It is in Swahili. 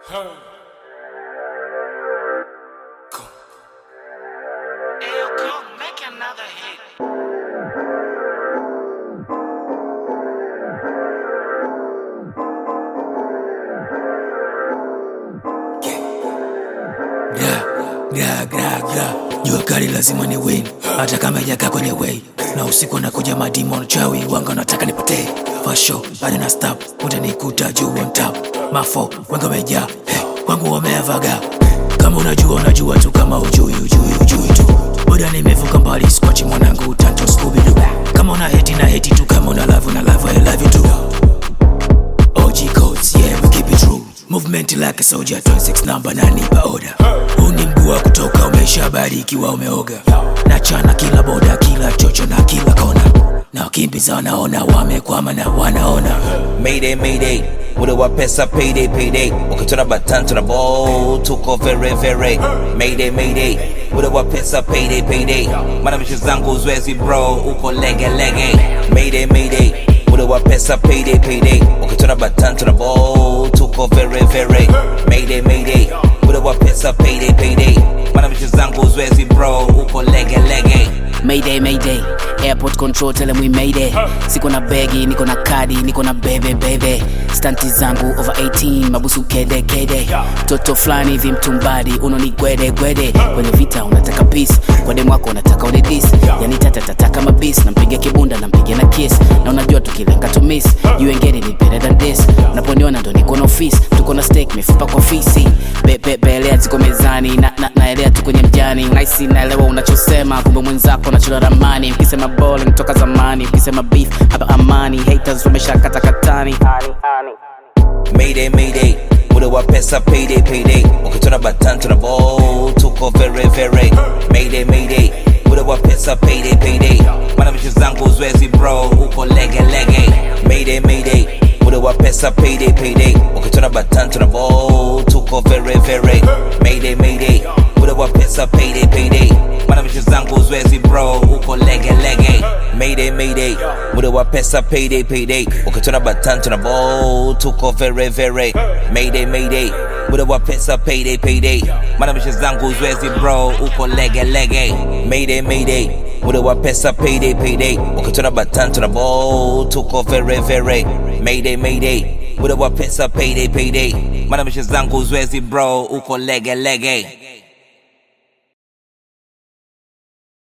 Make another hit. Jua kali lazima ni win, hata kama haijakaa kwenye way. Na usiku anakuja madimon chawi, wanga nataka nipotee. For sure, bado na stop, utanikuta juu on top. Mafo, wanga wamejaa, kwangu wameavaga. Kama unajua tu, kama ujui tu. Boda nimevuka mbali, squachi mwanangu, tanto Scooby-Doo. Kama una hate na hate tu, kama una love I love you too. OG codes, yeah, we keep it true. Movement like a soldier, 26 number na nipa order. Uni mguu wa kutoka umeshabarikiwa umeoga. Nachana kila boda, kila chocho na kila kona. Na wakimbiza wanaona wamekwama na wanaona. Mayday, mayday, muda wa pesa payday, payday. Ukitona batan tuna ball, tuko very, very. Mayday, mayday, muda wa pesa payday, payday. Mana mishe zangu zwezi bro, uko lege, lege. Mayday, mayday, muda wa pesa payday, payday. Ukitona batan tuna ball, tuko very, very. Mayday, mayday, muda wa pesa payday, payday. Mana mishe zangu zwezi bro, uko lege, lege. Mayday, mayday, airport control tell them we made it. Siko na begi, niko na kadi, niko na bebe. Stanti zangu over 18, mabusu kede. Toto flani hivi mtumbadi, unoni gwede. Kwenye vita unataka peace, kwa demu wako unataka unidis. Yani tata kama beast, nampiga kibunda, nampiga na kiss. Na unajua tukilenga to miss, you ain't getting it better than this. Unaponiona ndo niko na office, tuko na steak, mifupa kwa fisi. Belea ziko mezani, naelea tu kwenye mjani. Nice naelewa unachosema, kumbe mwenzako unachora ramani. Ukisema bowling toka zamani, ukisema beef hapa amani. Haters wameshakata katani. Mayday, mayday, muda wa pesa payday, payday. Ukitona batan tuna ball, tuko very, very. Mayday, mayday, muda wa pesa payday, payday. Mana mishe zangu zwezi bro, uko lege, lege. Mayday, mayday, muda wa pesa payday, payday. Ukitona batan tuna ball, tuko very, very. Mayday, mayday, muda wa pesa payday, payday. Mana mishe zangu zwezi bro, uko lege, lege. Mayday, mayday, muda wa pesa payday, payday. Ukitona batan tuna ball, tuko very, very. Mayday, mayday, muda wa pesa payday, payday. Mana mishe zangu zwezi bro, uko lege, lege. Mayday, mayday, muda wa pesa payday, payday. Ukitona batan tuna ball, tuko very, very. Mayday, mayday, muda wa pesa payday, payday. Mana mishe zangu zwezi bro, uko lege, lege.